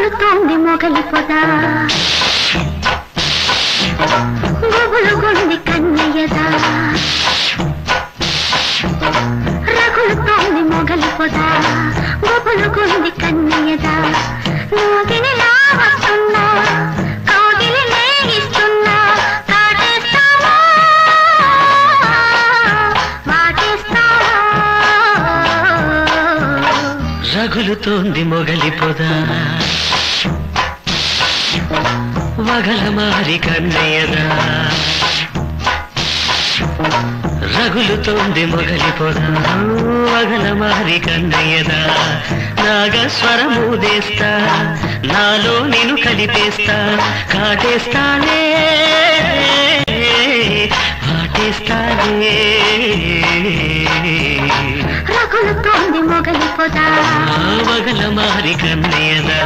రగులుతోంది మొగలి పొద గుబులుగుంది కన్నయ్యదా రగులుతోంది మొగలి పొద గుబులుగుంది కన్నయ్యదా నాగినిలా వస్తున్నా కాగిలి నేగిస్తున్నా కాటేస్తావా వాటేస్తావా రగులుతోంది మొగలి పొద వగల మారి కన్నయ్యదా రగులుతోంది మొగలి పొద వగల మారి కన్నయ్యదా నాగస్వరమూదేస్తా నాలో నేను కలిపేస్తా కాటేస్తానే వాటేస్తానే రగులుతోంది మొగలి పొద వగల మారి కన్నయ్యదా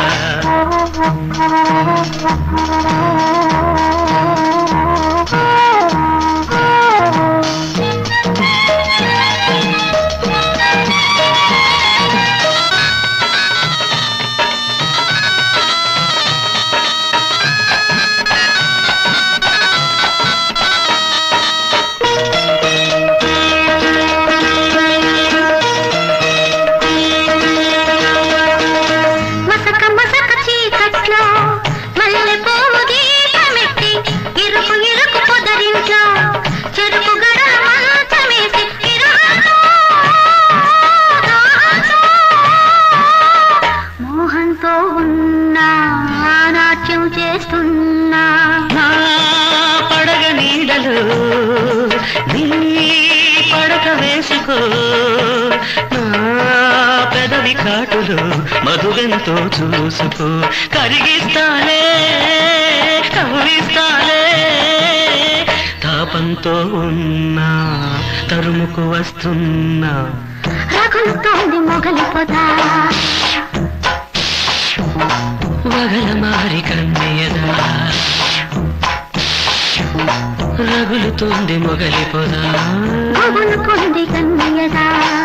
చేస్తున్నా పడగ నీడలు నీ పడక వేసుకో నా పెదవి కాటులు మధువెంతో చూసుకో కరిగిస్తాలే కవ్విస్తాలే తాపంతో ఉన్నా తరుముకు వస్తున్నా రగులుతోంది మొగలి పొద వగల మారి కన్నయ్యదా రగులుతోంది మొగలి పొద గుబులుకుంది కన్నయ్యదా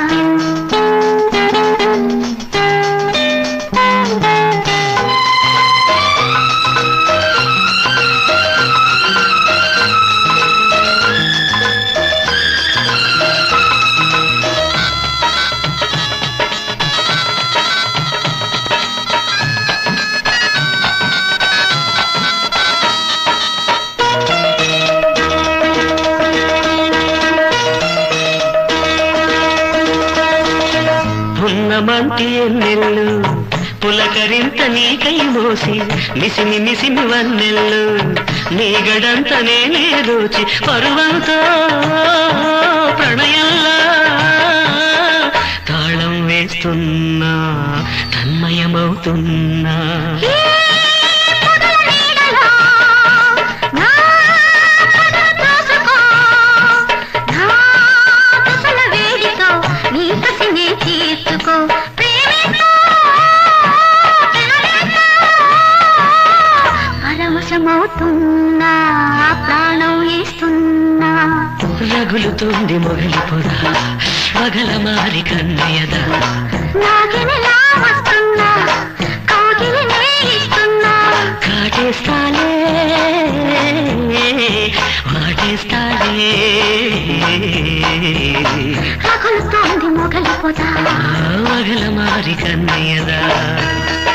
మంటి ఎన్నెల్లు పులకరింత నీకై మోసి మిసిమి మిసిమి వన్నెల్లు నీ గడంత నేనే దోచి పరువంతో ప్రణయంలా తాళం వేస్తున్నా తన్మయమవుతున్నా పరవశమవుతున్నా ప్రాణం ఇస్తున్నా రగులుతోంది మొగలి పొద వగల మారి కన్నయ్యదా నాగినిలా వస్తున్నా కాగిలి నేగిస్తున్నా కాటేస్తాలే వాటేస్తాలే రగులుతోంది మొగలి పొద వగల మారి కన్నయ్యదా